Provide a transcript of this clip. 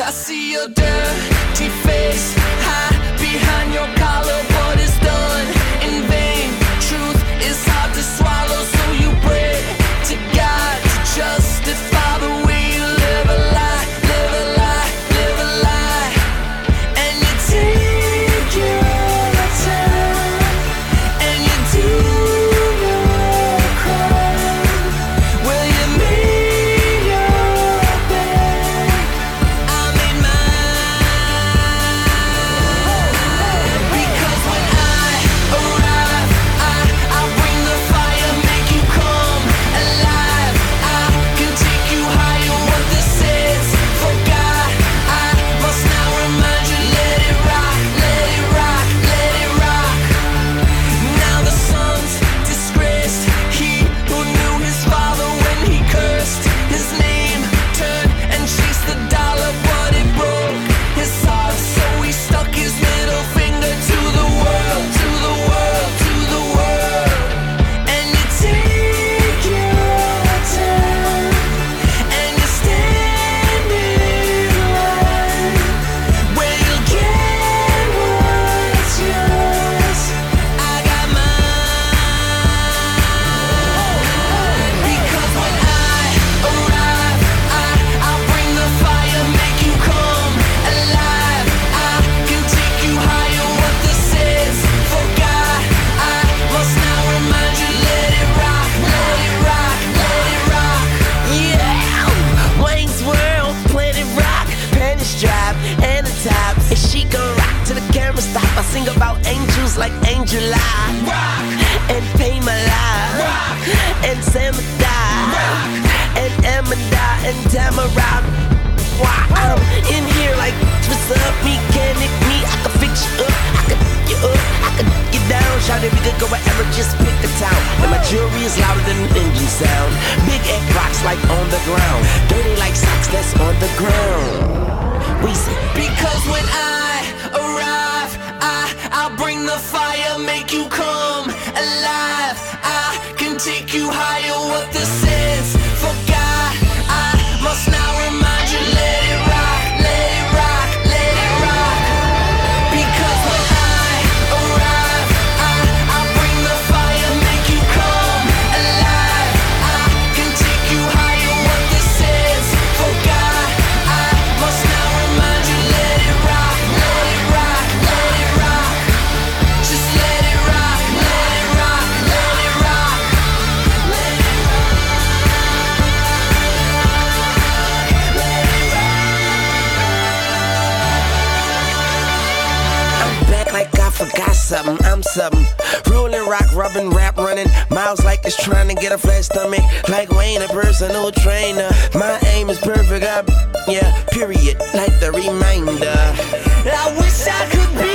I see your dirty face hide behind your collar, but it's done in vain. Truth is hard to swallow, so you pray to God to justify the way you live a lie, live a lie, live a lie. And you take your time, and you do your crime. Well, you made your bed, I made mine. Because when I arrive, I'll bring the fire, make you come alive. I can take you higher, what this is. For God, I must now remind you, let it rock, let it rock, let it rock. Now the son's disgraced, he who knew his father when he cursed his name, turned and chased the dollar, but it broke his heart, so he stuck his middle finger to the world, to the world, to the world. And you take your time, and you stand in line, where you'll get what's yours. I got mine. Because when I arrive, I'll bring the fire, make you come alive. I can take you higher, what this is. For God, I must now remind you, let it rock, let it rock, let it rock. Yeah, Wayne's World, Planet Rock, panties drop, and the top. And she gon' rock till the camera stop. I sing about angels like Angel Eye, rock, and Pay My Life, rock, and Sam Die, and Emma and Tamara. Why I'm in here like, what's up, mechanic me? I can fix you up, I can you up, I can get down. Shout it, we could go wherever, just pick a town. And my jewelry is louder than an engine sound. Big egg rocks like on the ground, dirty like socks that's on the ground. We say, because when I arrive, I'll bring the fire, make you come alive. I can take you higher, what this is. For God, I must now remind you, let it rock, let it rock, let it rock. Because when I arrive, I'll bring the fire, make you come alive. I can take you higher, what this is. For God, I must now remind you, let it rock, let it rock, let it rock. Just let it rock, let it rock, let it rock. Let it rock, let it rock. I'm back like I forgot something, I'm something. Rolling rock, rubbing, rap running. Miles like it's trying to get a flat stomach. Like Wayne, a personal trainer. My aim is perfect, yeah, period, like the reminder. I wish I could be